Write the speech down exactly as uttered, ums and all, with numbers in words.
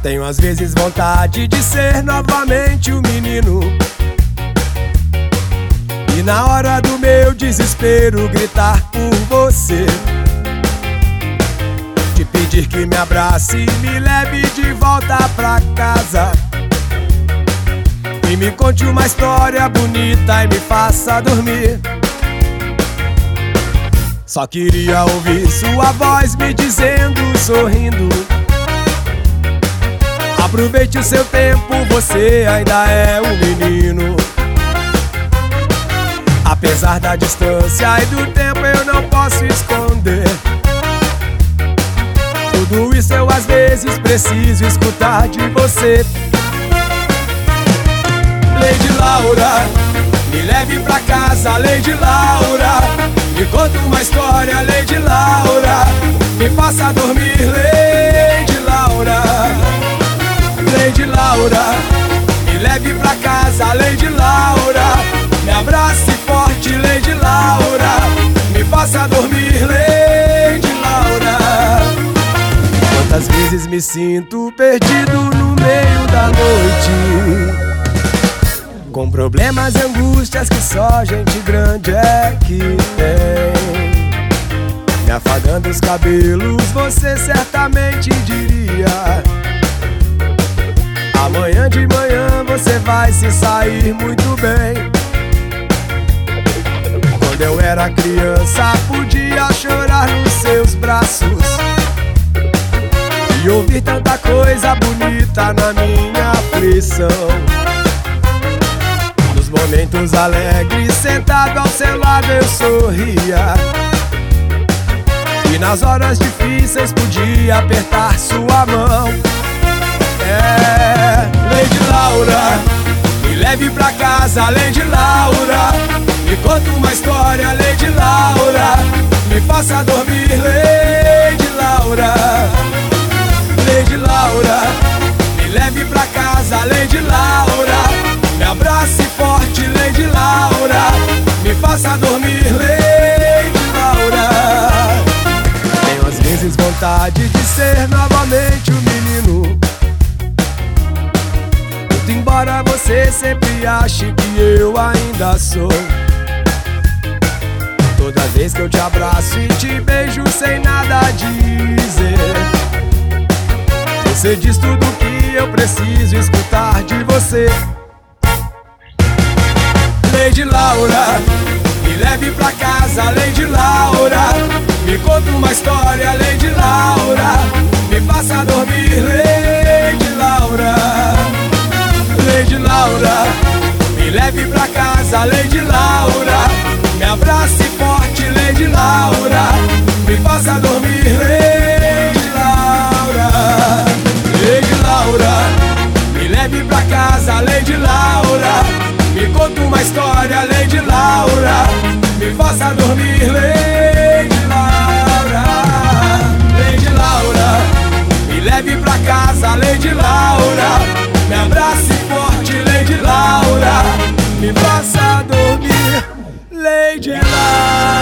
Tenho às vezes vontade de ser novamente o menino, e na hora do meu desespero gritar por você, te pedir que me abrace e me leve de volta pra casa, e me conte uma história bonita e me faça dormir. Só queria ouvir sua voz me dizendo, sorrindo: aproveite o seu tempo, você ainda é um menino. Apesar da distância e do tempo, eu não posso esconder. Tudo isso eu às vezes preciso escutar de você. Lady Laura, me leve pra casa, Lady Laura. Me conta uma história, Lady Laura. Me faça dormir, Lady Laura. Lady Laura, me leve pra casa, Lady Laura. Me abrace forte, Lady Laura. Me faça dormir, Lady Laura. Quantas vezes me sinto perdido no meio da noite, com problemas e angústias que só gente grande é que tem. Me afagando os cabelos, você certamente diria: amanhã de manhã você vai se sair muito bem. Quando eu era criança, podia chorar nos seus braços e ouvir tanta coisa bonita na minha aflição. Nos momentos alegres, sentado ao seu lado eu sorria, e nas horas difíceis podia apertar sua mão. É, Lady Laura, me leve pra casa, Lady Laura. Me conta uma história, Lady Laura. Me faça dormir, Lady Laura. Lady Laura, me leve pra casa, Lady Laura. Me abrace forte, Lady Laura. Me faça dormir, Lady Laura. Tenho às vezes vontade de ser novamente o menino, muito embora você sempre ache que eu ainda sou. Toda vez que eu te abraço e te beijo sem nada dizer, você diz tudo que eu preciso escutar de você. Lady Laura, me leve pra casa, Lady Laura. Me conta uma história, Lady Laura. Me faça dormir, Lady Laura. Lady Laura, me leve pra casa, Lady Laura. Me abrace forte, Lady Laura. Me faça dormir, Lady Laura. Lady Laura, me leve pra casa, Lady Laura. Me conta uma história, Lady Laura. Me faça dormir, Lady Laura. Lady Laura, me leve pra casa, Lady Laura. Me abrace forte, Lady Laura. Me faça dormir, Lady Laura.